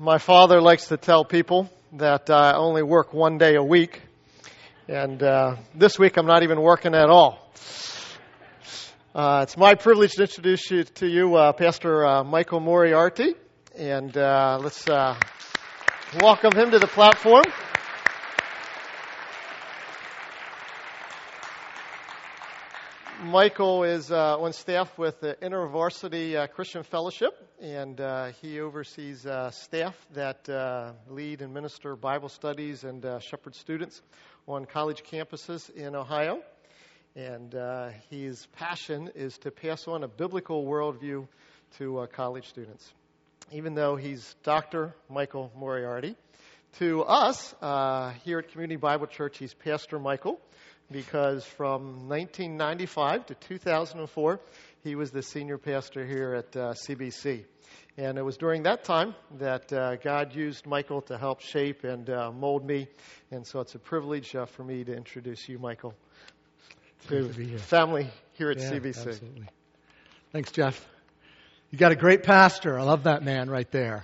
My father likes to tell people that I only work one day a week, and this week I'm not even working at all. It's my privilege to introduce you to you, Pastor Michael Moriarty, and let's welcome him to the platform. Michael is on staff with the InterVarsity Christian Fellowship, and he oversees staff that lead and minister Bible studies and shepherd students on college campuses in Ohio. And his passion is to pass on a biblical worldview to college students. Even though he's Dr. Michael Moriarty, to us here at Community Bible Church, he's Pastor Michael, because from 1995 to 2004, he was the senior pastor here at CBC. And it was during that time that God used Michael to help shape and mold me. And so it's a privilege for me to introduce you, Michael, to the family here at CBC. Absolutely. Thanks, Jeff. You got a great pastor. I love that man right there.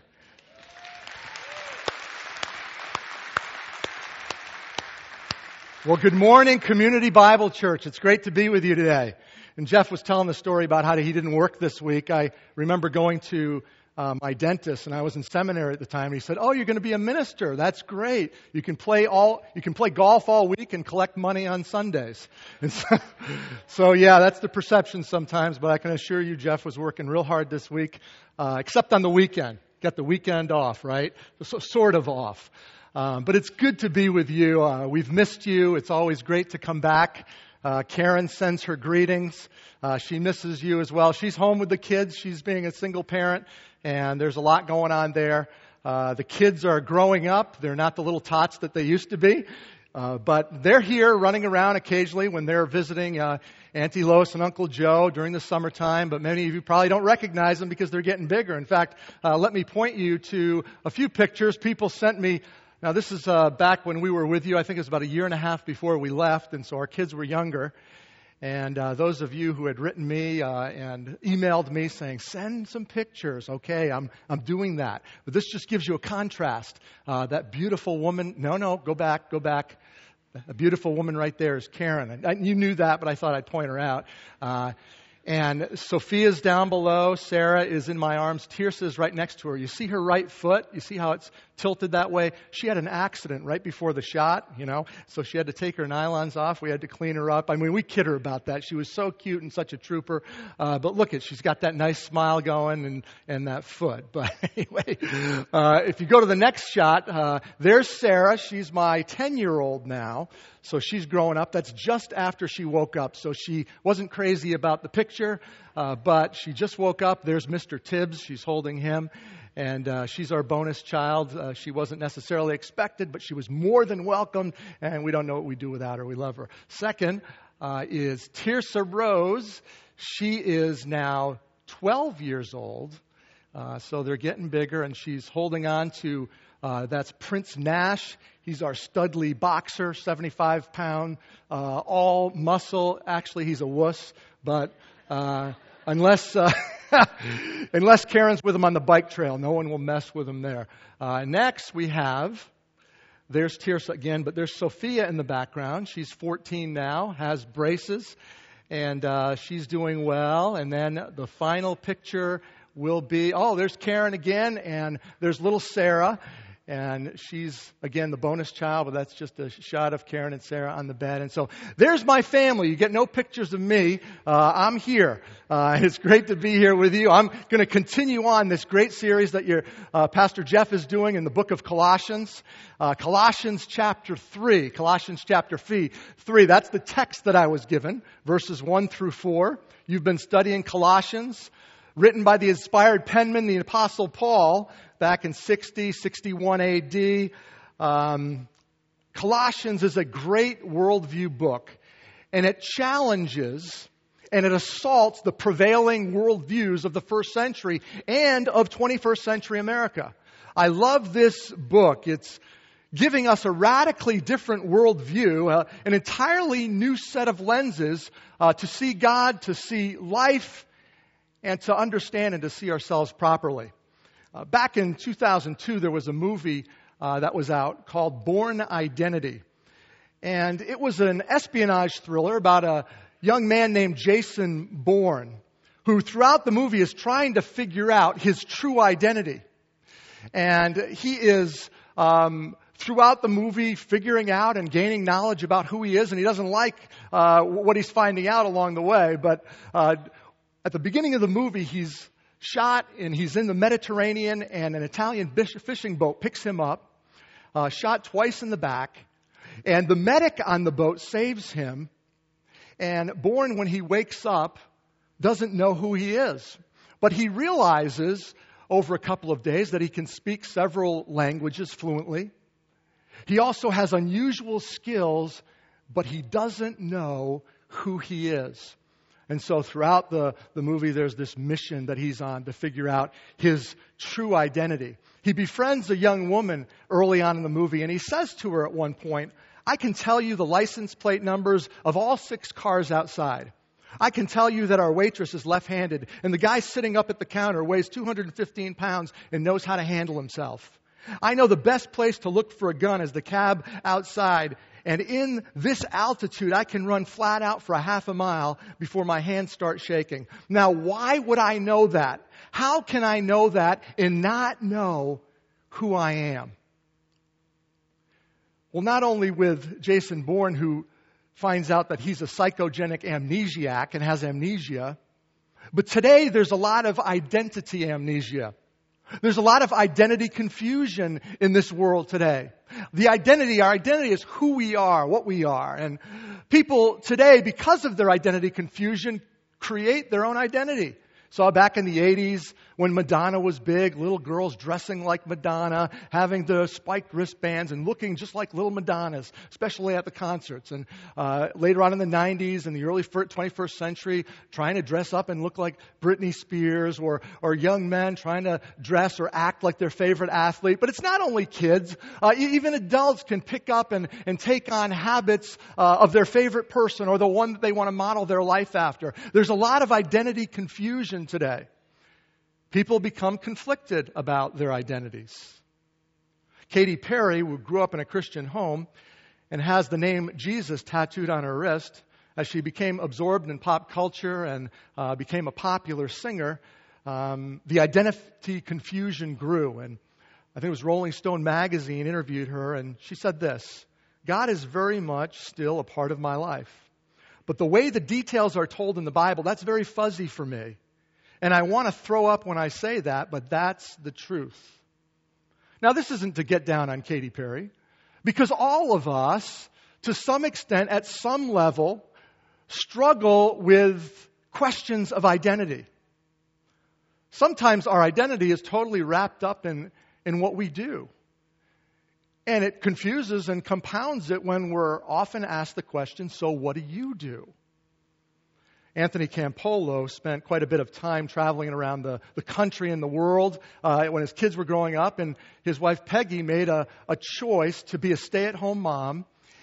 Well, good morning, Community Bible Church. It's great to be with you today. And Jeff was telling the story about how he didn't work this week. I remember going to my dentist, and I was in seminary at the time. And he said, "Oh, you're going to be a minister. That's great. You can play golf all week and collect money on Sundays." And so yeah, that's the perception sometimes. But I can assure you, Jeff was working real hard this week, except on the weekend. Got the weekend off, right? So, sort of off. But it's good to be with you. We've missed you. It's always great to come back. Karen sends her greetings. She misses you as well. She's home with the kids. She's being a single parent, and there's a lot going on there. The kids are growing up. They're not the little tots that they used to be. But they're here running around occasionally when they're visiting Auntie Lois and Uncle Joe during the summertime. But many of you probably don't recognize them because they're getting bigger. In fact, let me point you to a few pictures people sent me. Now, this is back when we were with you. I think it was about a year and a half before we left, and so our kids were younger. And those of you who had written me and emailed me saying, "Send some pictures," okay, I'm doing that. But this just gives you a contrast. That beautiful woman, go back. A beautiful woman right there is Karen. You knew that, but I thought I'd point her out. And Sophia's down below. Sarah is in my arms. Tirsa is right next to her. You see her right foot? You see how it's tilted that way? She had an accident right before the shot, so she had to take her nylons off. We had to clean her up. I mean, we kid her about that. She was so cute and such a trooper. But look she's got that nice smile going and that foot. But anyway, if you go to the next shot, there's Sarah. She's my 10-year-old now. So she's growing up. That's just after she woke up. So she wasn't crazy about the picture, but she just woke up. There's Mr. Tibbs. She's holding him. And she's our bonus child. She wasn't necessarily expected, but she was more than welcome. And we don't know what we'd do without her. We love her. Second is Tirsa Rose. She is now 12 years old. So they're getting bigger, and she's holding on to, that's Prince Nash. He's our studly boxer, 75-pound, all muscle. Actually, he's a wuss, but unless Karen's with him on the bike trail, no one will mess with him there. Next, there's Tirsa again, but there's Sophia in the background. She's 14 now, has braces, and she's doing well. And then the final picture will be, there's Karen again, and there's little Sarah. And she's, again, the bonus child, but that's just a shot of Karen and Sarah on the bed. And so there's my family. You get no pictures of me. I'm here. It's great to be here with you. I'm going to continue on this great series that your Pastor Jeff is doing in the book of Colossians. Colossians chapter 3. Colossians chapter 3. That's the text that I was given, verses 1 through 4. You've been studying Colossians, written by the inspired penman, the Apostle Paul, back in 61 A.D. Colossians is a great worldview book, and it challenges and it assaults the prevailing worldviews of the first century and of 21st century America. I love this book. It's giving us a radically different worldview, an entirely new set of lenses to see God, to see life, and to understand and to see ourselves properly. Back in 2002, there was a movie that was out called Bourne Identity. And it was an espionage thriller about a young man named Jason Bourne, who throughout the movie is trying to figure out his true identity. And he is, throughout the movie, figuring out and gaining knowledge about who he is, and he doesn't like what he's finding out along the way. But at the beginning of the movie, he's shot, and he's in the Mediterranean, and an Italian fishing boat picks him up, shot twice in the back, and the medic on the boat saves him, and Bourne, when he wakes up, doesn't know who he is. But he realizes over a couple of days that he can speak several languages fluently. He also has unusual skills, but he doesn't know who he is. And so throughout the movie, there's this mission that he's on to figure out his true identity. He befriends a young woman early on in the movie, and he says to her at one point, "I can tell you the license plate numbers of all 6 cars outside. I can tell you that our waitress is left-handed, and the guy sitting up at the counter weighs 215 pounds and knows how to handle himself. I know the best place to look for a gun is the cab outside, and in this altitude, I can run flat out for a half a mile before my hands start shaking." Now, why would I know that? How can I know that and not know who I am? Well, not only with Jason Bourne, who finds out that he's a psychogenic amnesiac and has amnesia, but today there's a lot of identity amnesia. There's a lot of identity confusion in this world today. Our identity is who we are, what we are. And people today, because of their identity confusion, create their own identity. Saw back in the 80s when Madonna was big, little girls dressing like Madonna, having the spiked wristbands and looking just like little Madonnas, especially at the concerts. And later on in the 90s and the early 21st century, trying to dress up and look like Britney Spears, or young men trying to dress or act like their favorite athlete. But it's not only kids. Even adults can pick up and take on habits of their favorite person or the one that they want to model their life after. There's a lot of identity confusion today. People become conflicted about their identities. Katy Perry, who grew up in a Christian home and has the name Jesus tattooed on her wrist, as she became absorbed in pop culture and became a popular singer, the identity confusion grew. And I think it was Rolling Stone magazine interviewed her, and she said this: "God is very much still a part of my life. But the way the details are told in the Bible, that's very fuzzy for me. And I want to throw up when I say that, but that's the truth." Now, this isn't to get down on Katy Perry, because all of us, to some extent, at some level, struggle with questions of identity. Sometimes our identity is totally wrapped up in what we do. And it confuses and compounds it when we're often asked the question, "So what do you do?" Anthony Campolo spent quite a bit of time traveling around the country and the world when his kids were growing up, and his wife Peggy made a choice to be a stay-at-home mom,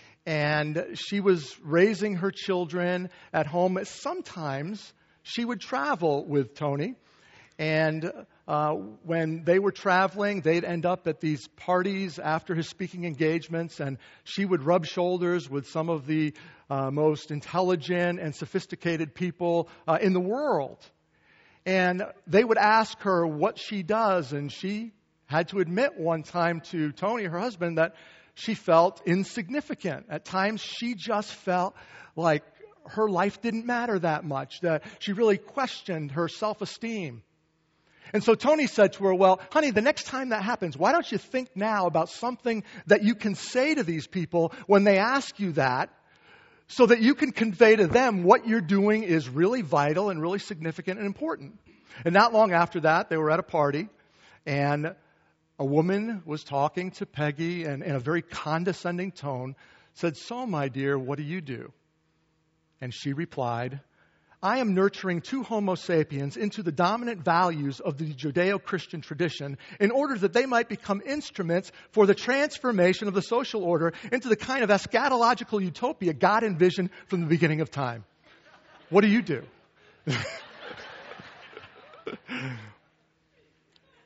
and she was raising her children at home. Sometimes she would travel with Tony, and when they were traveling, they'd end up at these parties after his speaking engagements, and she would rub shoulders with some of the most intelligent and sophisticated people in the world. And they would ask her what she does, and she had to admit one time to Tony, her husband, that she felt insignificant. At times, she just felt like her life didn't matter that much, that she really questioned her self-esteem. And so Tony said to her, "Well, honey, the next time that happens, why don't you think now about something that you can say to these people when they ask you that, so that you can convey to them what you're doing is really vital and really significant and important." And not long after that, they were at a party, and a woman was talking to Peggy, and in a very condescending tone said, "So, my dear, what do you do?" And she replied, "I am nurturing 2 Homo sapiens into the dominant values of the Judeo-Christian tradition in order that they might become instruments for the transformation of the social order into the kind of eschatological utopia God envisioned from the beginning of time. What do you do?"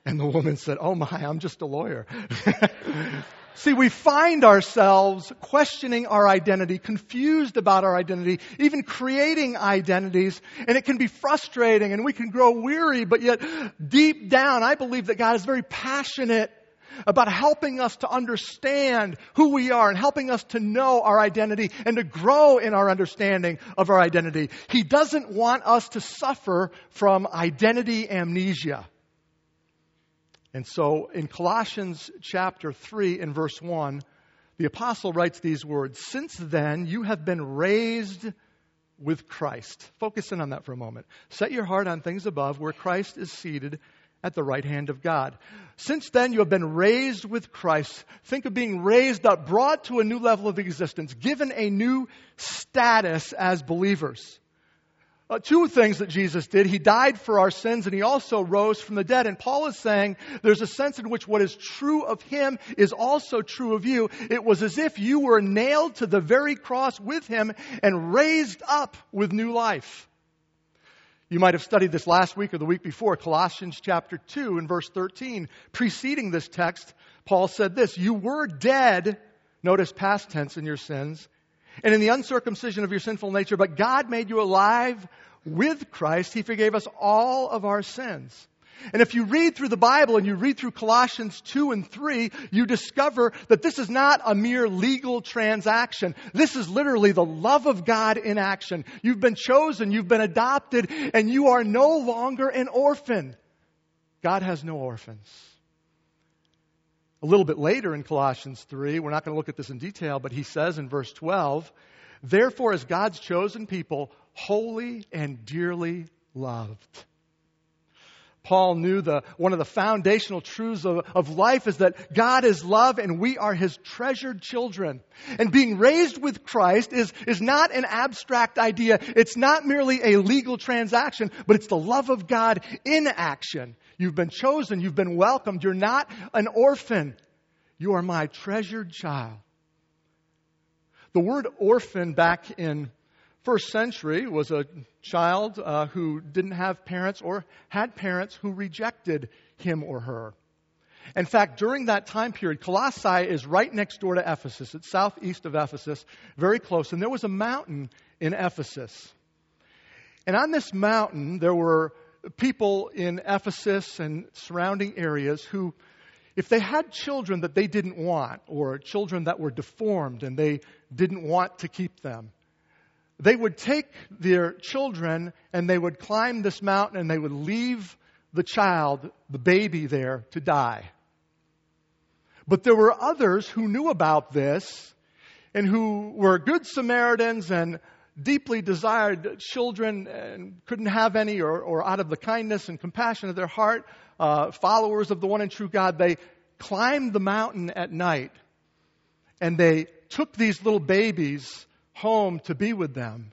And the woman said, "Oh my, I'm just a lawyer." See, we find ourselves questioning our identity, confused about our identity, even creating identities, and it can be frustrating and we can grow weary, but yet deep down, I believe that God is very passionate about helping us to understand who we are and helping us to know our identity and to grow in our understanding of our identity. He doesn't want us to suffer from identity amnesia. And so in Colossians chapter 3 and verse 1, the apostle writes these words, "Since then you have been raised with Christ." Focus in on that for a moment. "Set your heart on things above where Christ is seated at the right hand of God." Since then you have been raised with Christ. Think of being raised up, brought to a new level of existence, given a new status as believers. Two things that Jesus did. He died for our sins and He also rose from the dead. And Paul is saying there's a sense in which what is true of Him is also true of you. It was as if you were nailed to the very cross with Him and raised up with new life. You might have studied this last week or the week before, Colossians chapter 2 and verse 13. Preceding this text, Paul said this, "You were dead," notice past tense, "in your sins, and in the uncircumcision of your sinful nature, but God made you alive with Christ. He forgave us all of our sins." And if you read through the Bible and you read through Colossians 2 and 3, you discover that this is not a mere legal transaction. This is literally the love of God in action. You've been chosen, you've been adopted, and you are no longer an orphan. God has no orphans. A little bit later in Colossians 3, we're not going to look at this in detail, but he says in verse 12, "Therefore, as God's chosen people, holy and dearly loved." Paul knew one of the foundational truths of life is that God is love and we are His treasured children. And being raised with Christ is not an abstract idea. It's not merely a legal transaction, but it's the love of God in action. You've been chosen. You've been welcomed. You're not an orphan. You are my treasured child. The word orphan back in first century was a child who didn't have parents or had parents who rejected him or her. In fact, during that time period, Colossae is right next door to Ephesus. It's southeast of Ephesus, very close. And there was a mountain in Ephesus. And on this mountain, there were people in Ephesus and surrounding areas who, if they had children that they didn't want, or children that were deformed and they didn't want to keep them, they would take their children and they would climb this mountain and they would leave the child, the baby there, to die. But there were others who knew about this and who were good Samaritans and deeply desired children and couldn't have any, or out of the kindness and compassion of their heart, followers of the one and true God, they climbed the mountain at night and they took these little babies home to be with them.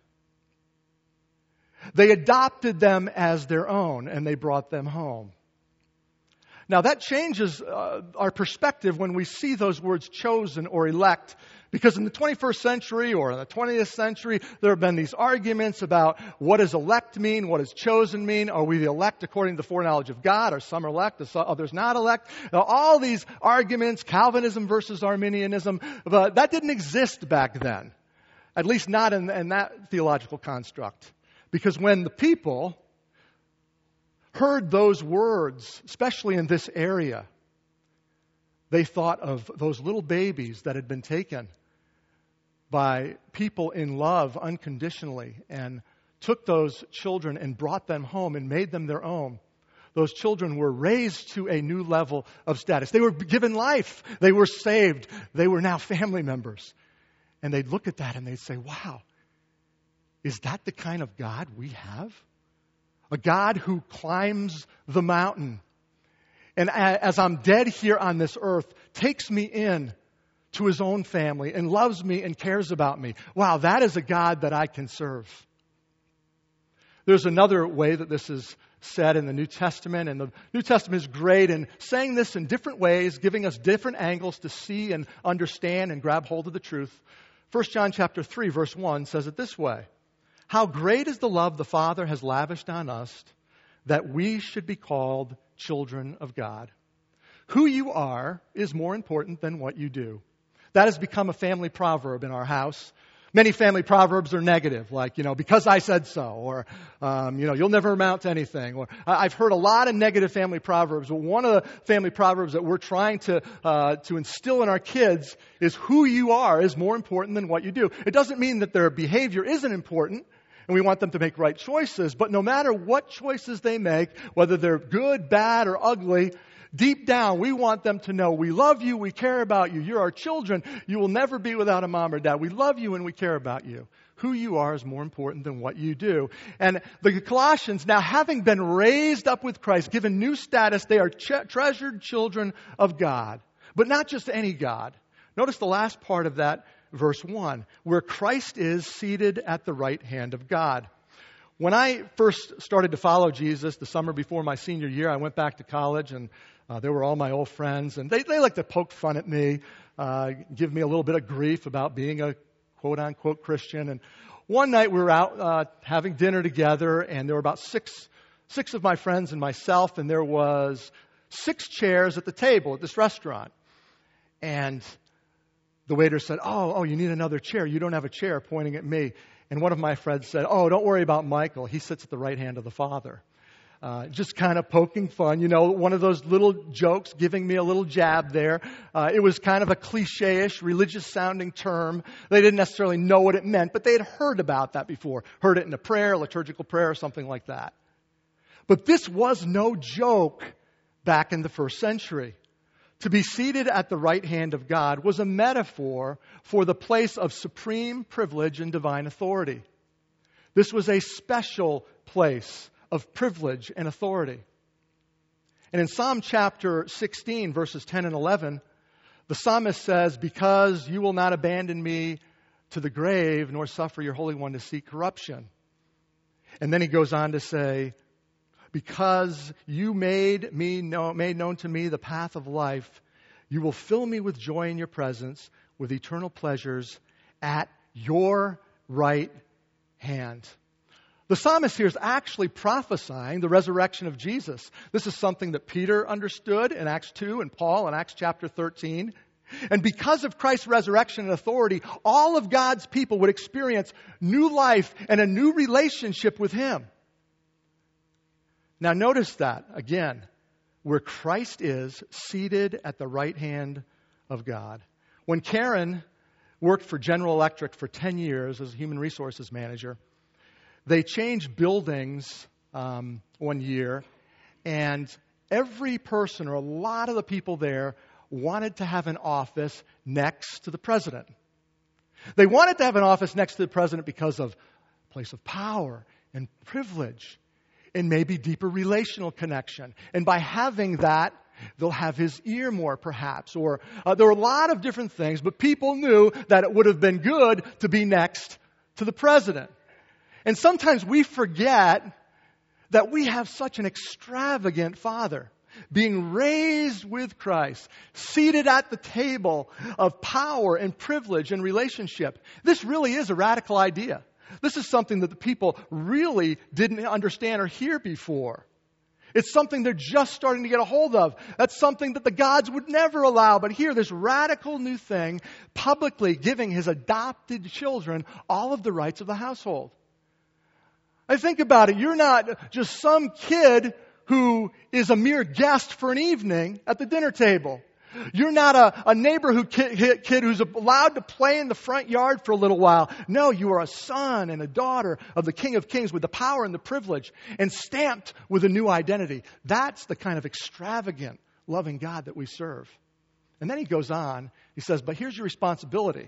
They adopted them as their own and they brought them home. Now that changes our perspective when we see those words chosen or elect, because in the 21st century or in the 20th century, there have been these arguments about what does elect mean, what does chosen mean, are we the elect according to the foreknowledge of God, are some elect, are others not elect? Now, all these arguments, Calvinism versus Arminianism, but that didn't exist back then. At least not in that theological construct. Because when the people heard those words, especially in this area, they thought of those little babies that had been taken by people in love unconditionally and took those children and brought them home and made them their own. Those children were raised to a new level of status. They were given life. They were saved. They were now family members. And they'd look at that and they'd say, wow, is that the kind of God we have? A God who climbs the mountain and as I'm dead here on this earth, takes me in to His own family and loves me and cares about me. Wow, that is a God that I can serve. There's another way that this is said in the New Testament, and the New Testament is great in saying this in different ways, giving us different angles to see and understand and grab hold of the truth. 1 John chapter 3, verse 1 says it this way: "How great is the love the Father has lavished on us, that we should be called children of God. Who you are is more important than what you do. That has become a family proverb in our house. Many family proverbs are negative, like, because I said so, or, you'll never amount to anything. Or I've heard a lot of negative family proverbs, but one of the family proverbs that we're trying to instill in our kids is who you are is more important than what you do. It doesn't mean that their behavior isn't important, and we want them to make right choices, but no matter what choices they make, whether they're good, bad, or ugly, deep down, we want them to know we love you, we care about you. You're our children. You will never be without a mom or dad. We love you and we care about you. Who you are is more important than what you do. And the Colossians, now having been raised up with Christ, given new status, they are treasured children of God. But not just any God. Notice the last part of that verse 1, where Christ is seated at the right hand of God. When I first started to follow Jesus the summer before my senior year, I went back to college and there were all my old friends, and they like to poke fun at me, give me a little bit of grief about being a quote-unquote Christian. And one night we were out having dinner together, and there were about six of my friends and myself, and there was 6 chairs at the table at this restaurant. And the waiter said, oh, you need another chair. You don't have a chair, pointing at me. And one of my friends said, don't worry about Michael. He sits at the right hand of the Father. Just kind of poking fun, one of those little jokes, giving me a little jab there. It was kind of a cliche-ish, religious-sounding term. They didn't necessarily know what it meant, but they had heard about that before. Heard it in a prayer, liturgical prayer, or something like that. But this was no joke back in the first century. To be seated at the right hand of God was a metaphor for the place of supreme privilege and divine authority. This was a special place of privilege and authority. And in Psalm chapter 16, verses 10 and 11, the psalmist says, because you will not abandon me to the grave, nor suffer your Holy One to see corruption. And then he goes on to say, because you made known to me the path of life, you will fill me with joy in your presence, with eternal pleasures at your right hand. The psalmist here is actually prophesying the resurrection of Jesus. This is something that Peter understood in Acts 2 and Paul in Acts chapter 13. And because of Christ's resurrection and authority, all of God's people would experience new life and a new relationship with Him. Now notice that, again, where Christ is seated at the right hand of God. When Karen worked for General Electric for 10 years as a human resources manager, they changed buildings one year, and every person, or a lot of the people there, wanted to have an office next to the president. They wanted to have an office next to the president because of a place of power and privilege and maybe deeper relational connection. And by having that, they'll have his ear more, perhaps. Or there were a lot of different things, but people knew that it would have been good to be next to the president. And sometimes we forget that we have such an extravagant Father, being raised with Christ, seated at the table of power and privilege and relationship. This really is a radical idea. This is something that the people really didn't understand or hear before. It's something they're just starting to get a hold of. That's something that the gods would never allow. But here, this radical new thing, publicly giving His adopted children all of the rights of the household. I think about it. You're not just some kid who is a mere guest for an evening at the dinner table. You're not a neighborhood kid who's allowed to play in the front yard for a little while. No, you are a son and a daughter of the King of Kings with the power and the privilege and stamped with a new identity. That's the kind of extravagant, loving God that we serve. And then he goes on. He says, but here's your responsibility.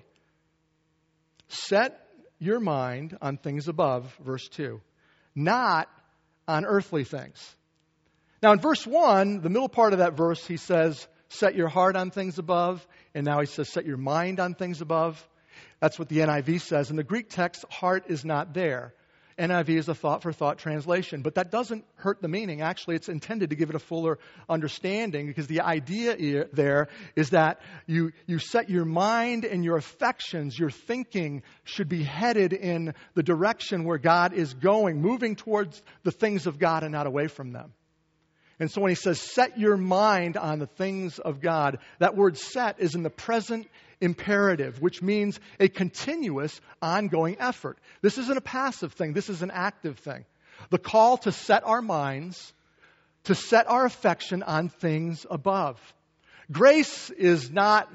Set your mind on things above, verse 2, not on earthly things. Now in verse 1, the middle part of that verse, he says, set your heart on things above. And now he says, set your mind on things above. That's what the NIV says. In the Greek text, heart is not there. NIV is a thought-for-thought translation. But that doesn't hurt the meaning. Actually, it's intended to give it a fuller understanding, because the idea there is that you set your mind and your affections, your thinking should be headed in the direction where God is going, moving towards the things of God and not away from them. And so when he says, set your mind on the things of God, that word set is in the present imperative, which means a continuous, ongoing effort. This isn't a passive thing. This is an active thing. The call to set our minds, to set our affection on things above. Grace is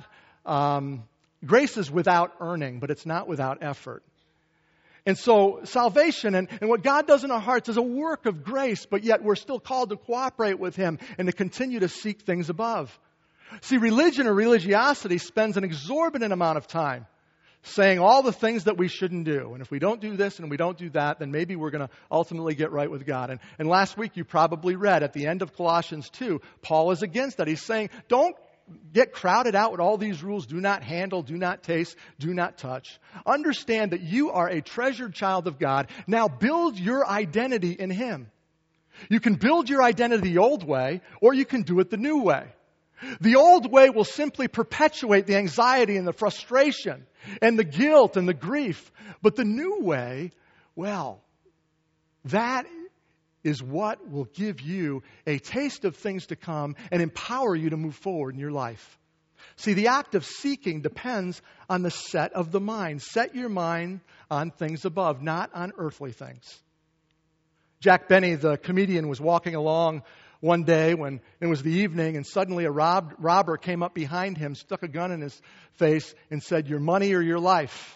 without earning, but it's not without effort. And so salvation and what God does in our hearts is a work of grace, but yet we're still called to cooperate with Him and to continue to seek things above. See, religion or religiosity spends an exorbitant amount of time saying all the things that we shouldn't do. And if we don't do this and we don't do that, then maybe we're going to ultimately get right with God. And last week you probably read at the end of Colossians 2, Paul is against that. He's saying, don't get crowded out with all these rules. Do not handle, do not taste, do not touch. Understand that you are a treasured child of God. Now build your identity in Him. You can build your identity the old way, or you can do it the new way. The old way will simply perpetuate the anxiety and the frustration and the guilt and the grief. But the new way, well, that is what will give you a taste of things to come and empower you to move forward in your life. See, the act of seeking depends on the set of the mind. Set your mind on things above, not on earthly things. Jack Benny, the comedian, was walking along one day when it was the evening, and suddenly a robber came up behind him, stuck a gun in his face, and said, "Your money or your life?"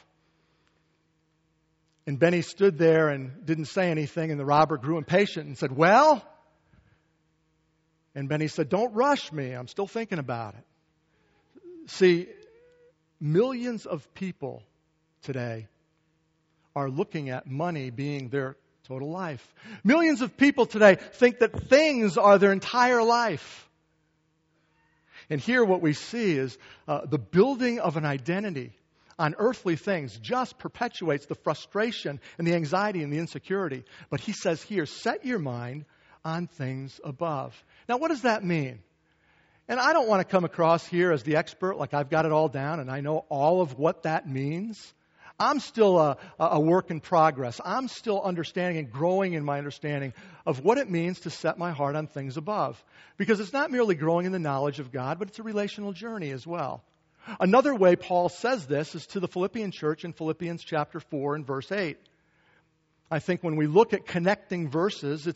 And Benny stood there and didn't say anything, and the robber grew impatient and said, "Well?" And Benny said, "Don't rush me. I'm still thinking about it." See, millions of people today are looking at money being their total life. Millions of people today think that things are their entire life. And here what we see is the building of an identity on earthly things just perpetuates the frustration and the anxiety and the insecurity. But he says here, set your mind on things above. Now, what does that mean? And I don't want to come across here as the expert, like I've got it all down and I know all of what that means. I'm still a work in progress. I'm still understanding and growing in my understanding of what it means to set my heart on things above. Because it's not merely growing in the knowledge of God, but it's a relational journey as well. Another way Paul says this is to the Philippian church in Philippians chapter 4 and verse 8. I think when we look at connecting verses,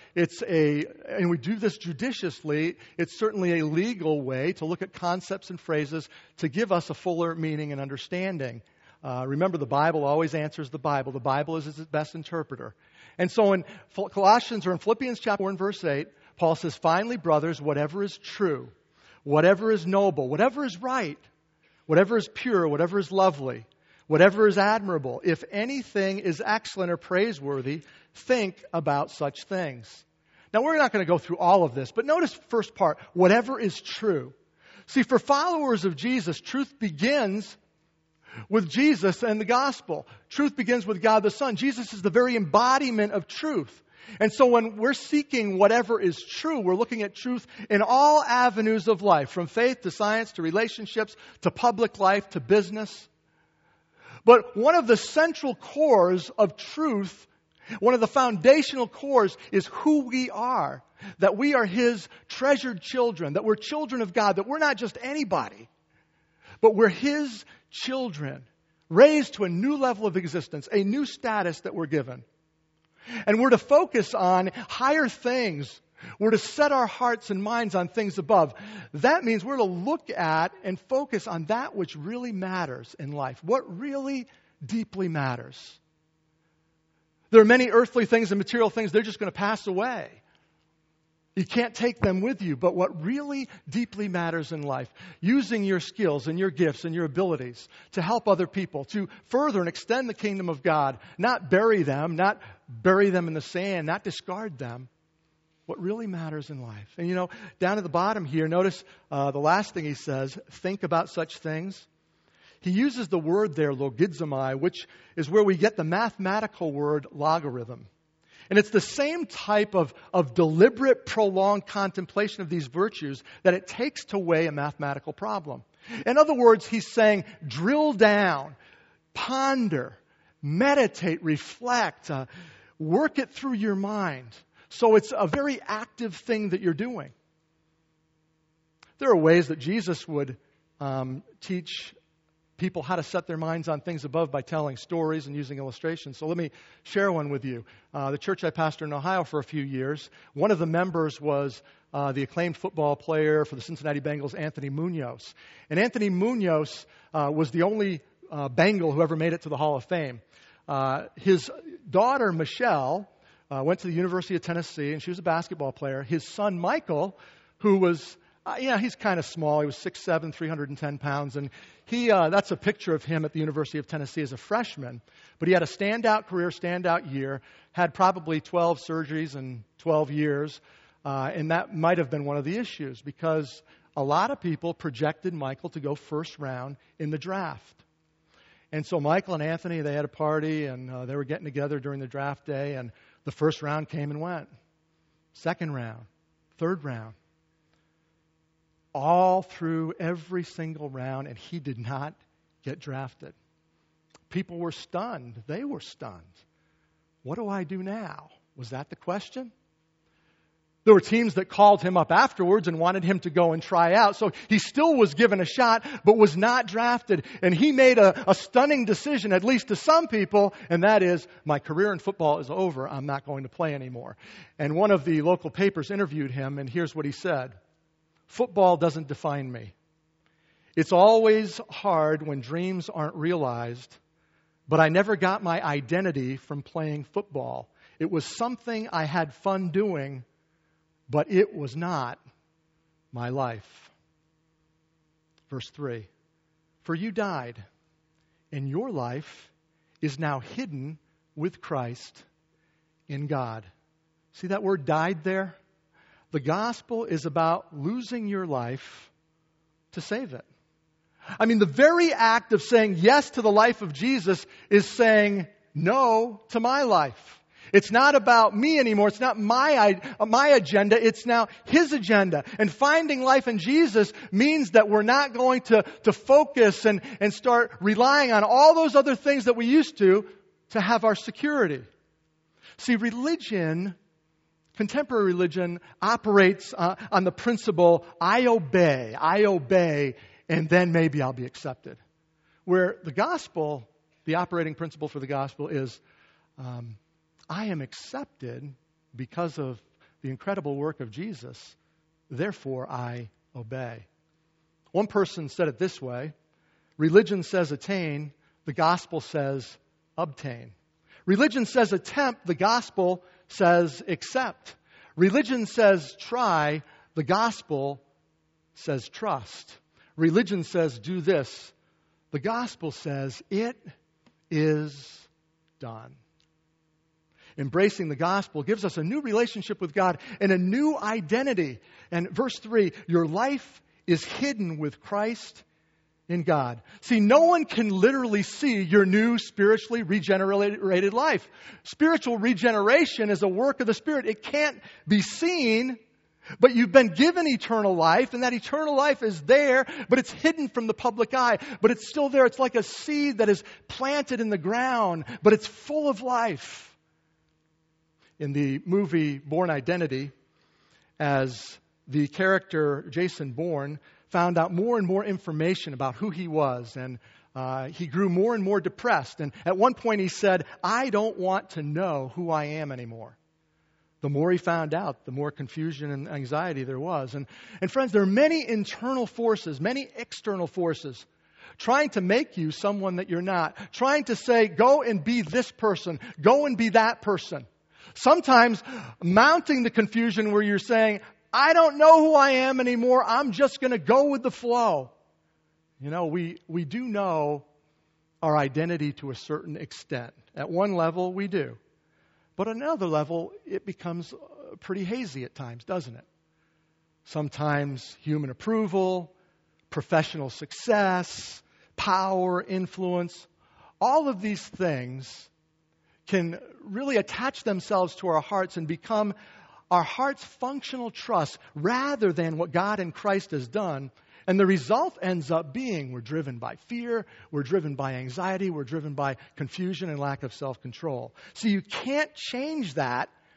and we do this judiciously, it's certainly a legal way to look at concepts and phrases to give us a fuller meaning and understanding. Remember, the Bible always answers the Bible. The Bible is its best interpreter. And so in Colossians or in Philippians chapter 4 and verse 8, Paul says, "Finally, brothers, whatever is true, whatever is noble, whatever is right, whatever is pure, whatever is lovely, whatever is admirable, if anything is excellent or praiseworthy, think about such things." Now, we're not going to go through all of this, but notice the first part, whatever is true. See, for followers of Jesus, truth begins with Jesus and the gospel. Truth begins with God the Son. Jesus is the very embodiment of truth. And so when we're seeking whatever is true, we're looking at truth in all avenues of life, from faith to science to relationships to public life to business. But one of the central cores of truth, one of the foundational cores, is who we are. That we are His treasured children, that we're children of God, that we're not just anybody, but we're His children, raised to a new level of existence, a new status that we're given. And we're to focus on higher things. We're to set our hearts and minds on things above. That means we're to look at and focus on that which really matters in life. What really deeply matters. There are many earthly things and material things, they're just going to pass away. You can't take them with you. But what really deeply matters in life, using your skills and your gifts and your abilities to help other people, to further and extend the kingdom of God, not bury them in the sand, not discard them. What really matters in life. And down at the bottom here, notice the last thing he says, think about such things. He uses the word there, logizomai, which is where we get the mathematical word logarithm. And it's the same type of deliberate, prolonged contemplation of these virtues that it takes to weigh a mathematical problem. In other words, he's saying, drill down, ponder, meditate, reflect, work it through your mind So it's a very active thing that you're doing. There are ways that Jesus would teach people how to set their minds on things above by telling stories and using illustrations. So let me share one with you. The church I pastored in Ohio for a few years, one of the members was the acclaimed football player for the Cincinnati Bengals, Anthony Munoz. And Anthony Munoz was the only Bengal who ever made it to the Hall of Fame. His daughter, Michelle, went to the University of Tennessee, and she was a basketball player. His son, Michael, who was he's kind of small. He was 6'7", 310 pounds. And that's a picture of him at the University of Tennessee as a freshman. But he had a standout career, standout year, had probably 12 surgeries in 12 years. And that might have been one of the issues because a lot of people projected Michael to go first round in the draft. And so Michael and Anthony, they had a party, and they were getting together during the draft day. And the first round came and went. Second round, third round. All through every single round, and he did not get drafted. People were stunned. They were stunned. What do I do now? Was that the question? There were teams that called him up afterwards and wanted him to go and try out. So he still was given a shot, but was not drafted. And he made a stunning decision, at least to some people, and that is, my career in football is over. I'm not going to play anymore. And one of the local papers interviewed him, and here's what he said. Football doesn't define me. It's always hard when dreams aren't realized, but I never got my identity from playing football. It was something I had fun doing, but it was not my life. Verse 3, for you died, and your life is now hidden with Christ in God. See that word died there? The gospel is about losing your life to save it. I mean, the very act of saying yes to the life of Jesus is saying no to my life. It's not about me anymore. It's not my agenda. It's now His agenda. And finding life in Jesus means that we're not going to focus and start relying on all those other things that we used to have our security. See, contemporary religion operates on the principle, I obey, and then maybe I'll be accepted. Where the gospel, the operating principle for the gospel is, I am accepted because of the incredible work of Jesus, therefore I obey. One person said it this way, religion says attain, the gospel says obtain. Religion says attempt, the gospel says accept. Religion says try, the gospel says trust. Religion says do this, the gospel says it is done. Embracing the gospel gives us a new relationship with God and a new identity. And verse 3, your life is hidden with Christ in God. See, no one can literally see your new spiritually regenerated life. Spiritual regeneration is a work of the Spirit. It can't be seen, but you've been given eternal life, and that eternal life is there, but it's hidden from the public eye. But it's still there. It's like a seed that is planted in the ground, but it's full of life. In the movie Bourne Identity, as the character Jason Bourne found out more and more information about who he was, and he grew more and more depressed. And at one point he said, I don't want to know who I am anymore. The more he found out, the more confusion and anxiety there was. And friends, there are many internal forces, many external forces, trying to make you someone that you're not. Trying to say, go and be this person. Go and be that person. Sometimes mounting the confusion where you're saying, I don't know who I am anymore. I'm just going to go with the flow. You know, we do know our identity to a certain extent. At one level, we do. But at another level, it becomes pretty hazy at times, doesn't it? Sometimes human approval, professional success, power, influence, all of these things can really attach themselves to our hearts and become our heart's functional trust rather than what God in Christ has done. And the result ends up being we're driven by fear, we're driven by anxiety, we're driven by confusion and lack of self-control. So you can't change that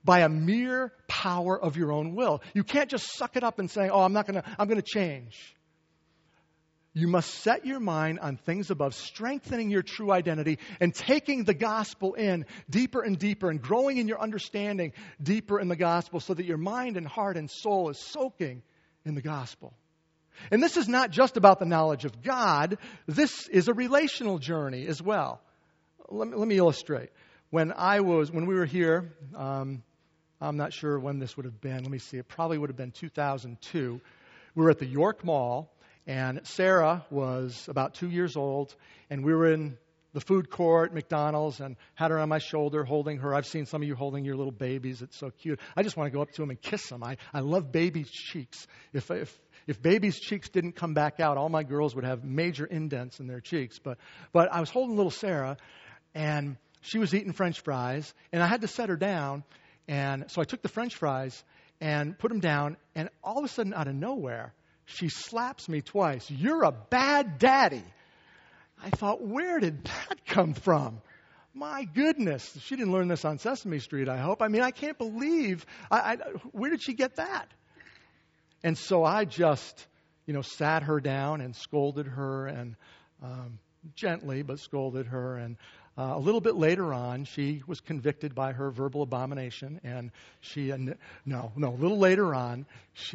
by a mere power of your own will. You can't just suck it up and say, I'm going to change. You must set your mind on things above, strengthening your true identity and taking the gospel in deeper and deeper and growing in your understanding deeper in the gospel so that your mind and heart and soul is soaking in the gospel. And this is not just about the knowledge of God. This is a relational journey as well. Let me illustrate. When we were here, I'm not sure when this would have been. Let me see. It probably would have been 2002. We were at the York Mall. And Sarah was about 2 years old, and we were in the food court, McDonald's, and had her on my shoulder, holding her. I've seen some of you holding your little babies. It's so cute. I just want to go up to them and kiss them. I love babies' cheeks. If babies' cheeks didn't come back out, all my girls would have major indents in their cheeks. But I was holding little Sarah, and she was eating French fries, and I had to set her down. And so I took the French fries and put them down, and all of a sudden, out of nowhere, she slaps me twice. You're a bad daddy. I thought, where did that come from? My goodness. She didn't learn this on Sesame Street, I hope. I can't believe. Where did she get that? And so I just, sat her down and scolded her, and gently, but scolded her. And a little bit later on, she was convicted by her verbal abomination. And a little later on,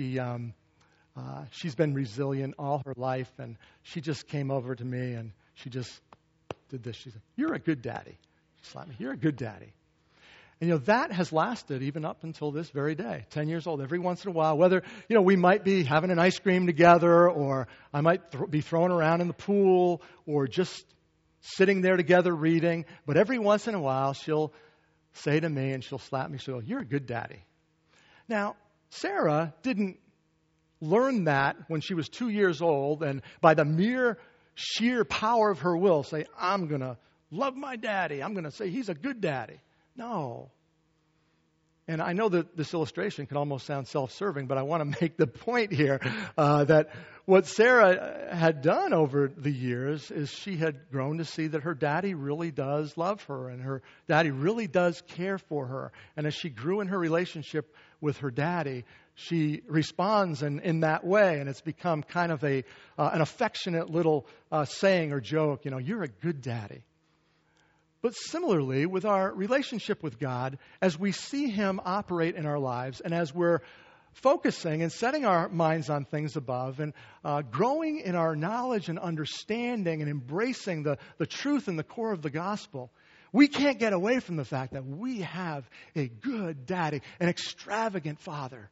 she's been resilient all her life, and she just came over to me and she just did this. She said, "You're a good daddy." She slapped me. "You're a good daddy." And that has lasted even up until this very day. 10 years old. Every once in a while, whether we might be having an ice cream together, or I might be thrown around in the pool, or just sitting there together reading. But every once in a while, she'll say to me, and she'll slap me. She'll go, "You're a good daddy." Now, Sarah didn't learn that when she was 2 years old, and by the mere sheer power of her will say, "I'm going to love my daddy. I'm going to say he's a good daddy." No. And I know that this illustration can almost sound self-serving, but I want to make the point here that what Sarah had done over the years is she had grown to see that her daddy really does love her, and her daddy really does care for her. And as she grew in her relationship with her daddy, she responds in that way, and it's become kind of an affectionate little saying or joke, "You're a good daddy." But similarly, with our relationship with God, as we see Him operate in our lives, and as we're focusing and setting our minds on things above, and growing in our knowledge and understanding and embracing the truth and the core of the gospel, we can't get away from the fact that we have a good daddy, an extravagant father.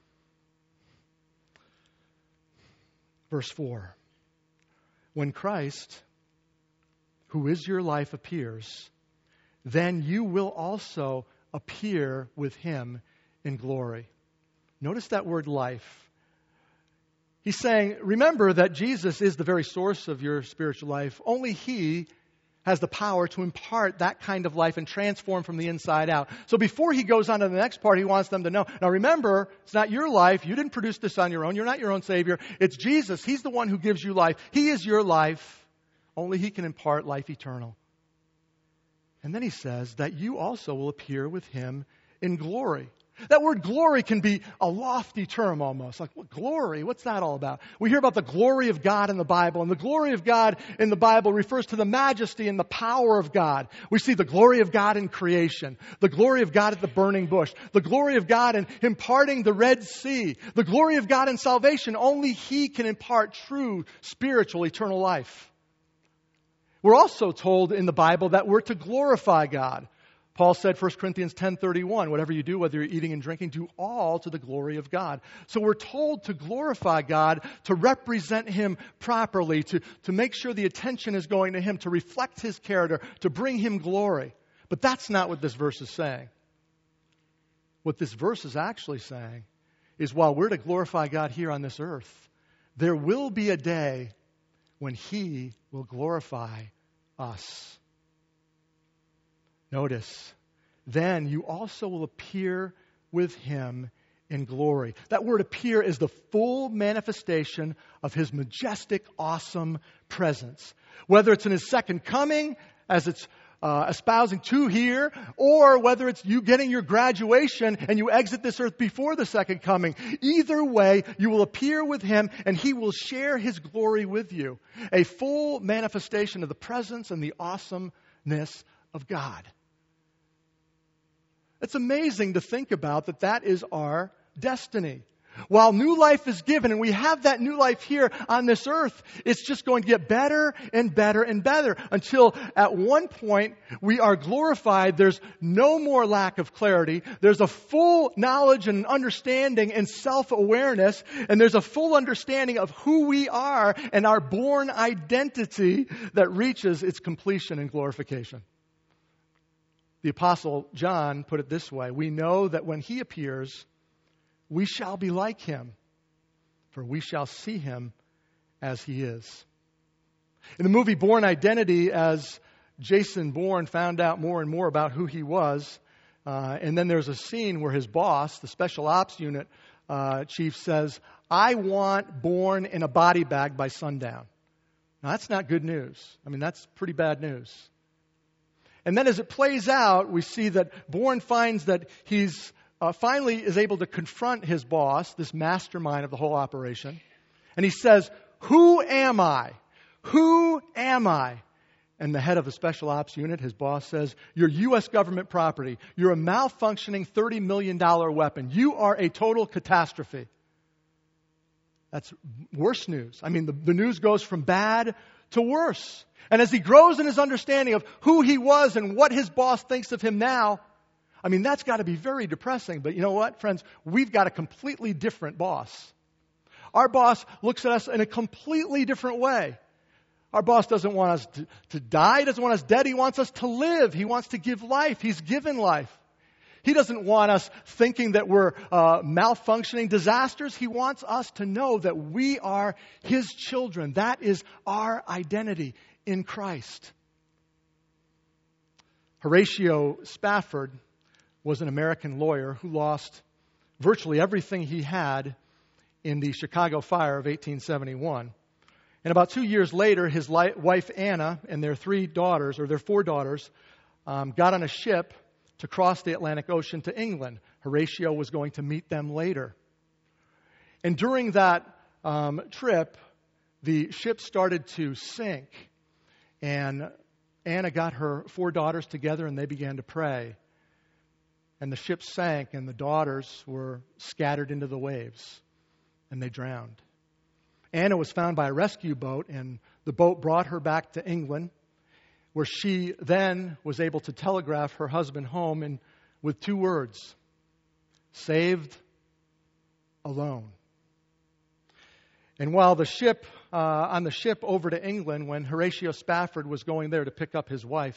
Verse 4, when Christ, who is your life, appears, then you will also appear with Him in glory. Notice that word life. He's saying, remember that Jesus is the very source of your spiritual life. Only He has the power to impart that kind of life and transform from the inside out. So before he goes on to the next part, he wants them to know, now remember, it's not your life. You didn't produce this on your own. You're not your own Savior. It's Jesus. He's the one who gives you life. He is your life. Only He can impart life eternal. And then he says that you also will appear with Him in glory. That word glory can be a lofty term almost. Like, what glory? What's that all about? We hear about the glory of God in the Bible, and the glory of God in the Bible refers to the majesty and the power of God. We see the glory of God in creation, the glory of God at the burning bush, the glory of God in Him parting the Red Sea, the glory of God in salvation. Only He can impart true spiritual eternal life. We're also told in the Bible that we're to glorify God. Paul said, 1 Corinthians 10:31, whatever you do, whether you're eating and drinking, do all to the glory of God. So we're told to glorify God, to represent Him properly, to make sure the attention is going to Him, to reflect His character, to bring Him glory. But that's not what this verse is saying. What this verse is actually saying is while we're to glorify God here on this earth, there will be a day when He will glorify us. Notice, then you also will appear with Him in glory. That word appear is the full manifestation of His majestic, awesome presence. Whether it's in His second coming, as it's espousing to here, or whether it's you getting your graduation and you exit this earth before the second coming. Either way, you will appear with Him and He will share His glory with you. A full manifestation of the presence and the awesomeness of God. It's amazing to think about that is our destiny. While new life is given, and we have that new life here on this earth, it's just going to get better and better and better until at one point we are glorified. There's no more lack of clarity. There's a full knowledge and understanding and self-awareness, and there's a full understanding of who we are and our born identity that reaches its completion and glorification. The Apostle John put it this way: we know that when He appears, we shall be like Him, for we shall see Him as He is. In the movie Bourne Identity, as Jason Bourne found out more and more about who he was, and then there's a scene where his boss, the Special Ops Unit chief, says, "I want Bourne in a body bag by sundown." Now, that's not good news. I mean, that's pretty bad news. And then as it plays out, we see that Bourne finds that he's finally is able to confront his boss, this mastermind of the whole operation. And he says, "Who am I? Who am I?" And the head of the Special Ops Unit, his boss, says, "You're U.S. government property. You're a malfunctioning $30 million weapon. You are a total catastrophe." That's worse news. I mean, the news goes from bad to worse. And as he grows in his understanding of who he was and what his boss thinks of him now, I mean, that's got to be very depressing. But you know what, friends? We've got a completely different boss. Our boss looks at us in a completely different way. Our boss doesn't want us to die. He doesn't want us dead. He wants us to live. He wants to give life. He's given life. He doesn't want us thinking that we're malfunctioning disasters. He wants us to know that we are His children. That is our identity in Christ. Horatio Spafford was an American lawyer who lost virtually everything he had in the Chicago fire of 1871. And about 2 years later, his wife Anna and their four daughters, got on a ship to cross the Atlantic Ocean to England. Horatio was going to meet them later. And during that trip, the ship started to sink. And Anna got her four daughters together and they began to pray. And the ship sank and the daughters were scattered into the waves and they drowned. Anna was found by a rescue boat, and the boat brought her back to England, where she then was able to telegraph her husband home and with two words: saved, alone. And while the ship, on the ship over to England, when Horatio Spafford was going there to pick up his wife,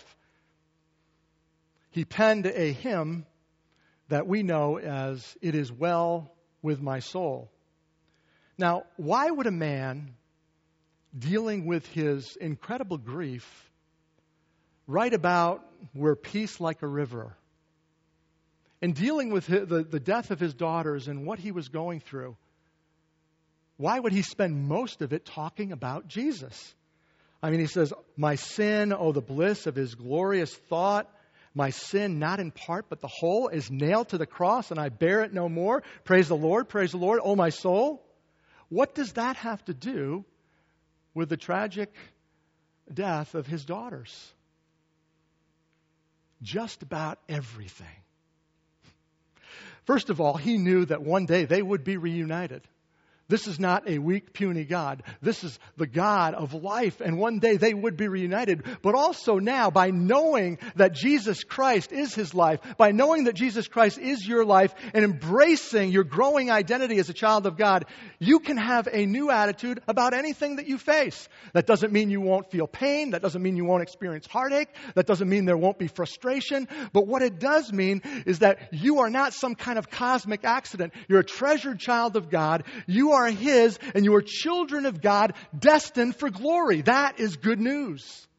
he penned a hymn that we know as "It Is Well With My Soul." Now, why would a man dealing with his incredible grief write about "Where peace like a river"? And dealing with the death of his daughters and what he was going through, why would he spend most of it talking about Jesus? I mean, he says, "My sin, oh the bliss of His glorious thought. My sin, not in part, but the whole, is nailed to the cross, and I bear it no more. Praise the Lord, oh my soul." What does that have to do with the tragic death of his daughters? Just about everything. First of all, he knew that one day they would be reunited. This is not a weak, puny God. This is the God of life, and one day they would be reunited. But also now, by knowing that Jesus Christ is His life, by knowing that Jesus Christ is your life, and embracing your growing identity as a child of God, you can have a new attitude about anything that you face. That doesn't mean you won't feel pain. That doesn't mean you won't experience heartache. That doesn't mean there won't be frustration. But what it does mean is that you are not some kind of cosmic accident. You're a treasured child of God. You are His, and you are children of God, destined for glory. That is good news.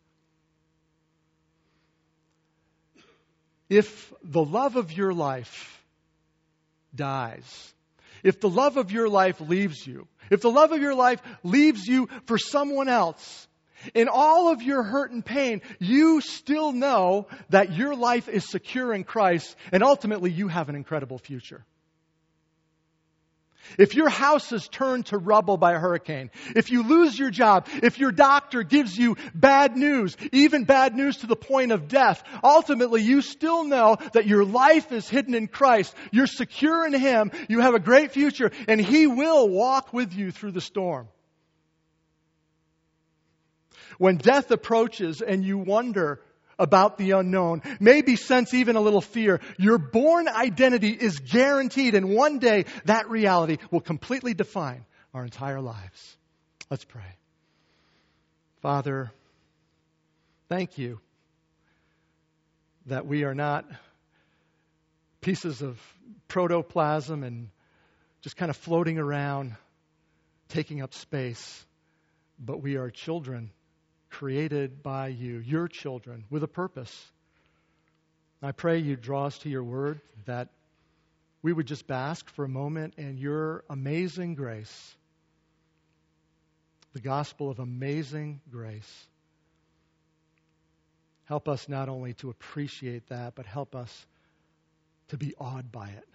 If the love of your life dies, if the love of your life leaves you, if the love of your life leaves you for someone else, In all of your hurt and pain, you still know that your life is secure in Christ, and ultimately you have an incredible future. If your house is turned to rubble by a hurricane, if you lose your job, if your doctor gives you bad news, even bad news to the point of death, ultimately you still know that your life is hidden in Christ. You're secure in Him. You have a great future, and He will walk with you through the storm. When death approaches and you wonder about the unknown, maybe sense even a little fear, your born identity is guaranteed, and one day that reality will completely define our entire lives. Let's pray. Father, thank you that we are not pieces of protoplasm and just kind of floating around, taking up space, but we are children created by you, your children, with a purpose. I pray you draw us to your word, that we would just bask for a moment in your amazing grace, the gospel of amazing grace. Help us not only to appreciate that, but help us to be awed by it.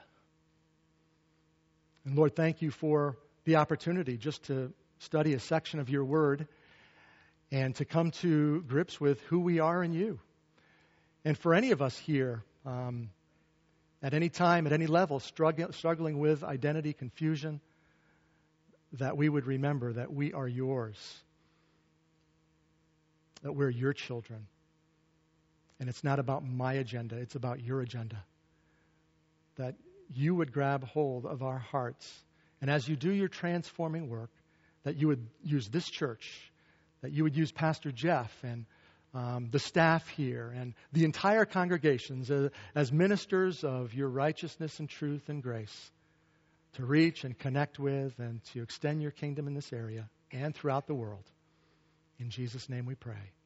And Lord, thank you for the opportunity just to study a section of your word and to come to grips with who we are in you. And for any of us here, at any time, at any level, struggling with identity confusion, that we would remember that we are yours, that we're your children. And it's not about my agenda, it's about your agenda. That you would grab hold of our hearts, and as you do your transforming work, that you would use this church, that you would use Pastor Jeff and the staff here and the entire congregations as ministers of your righteousness and truth and grace to reach and connect with and to extend your kingdom in this area and throughout the world. In Jesus' name we pray.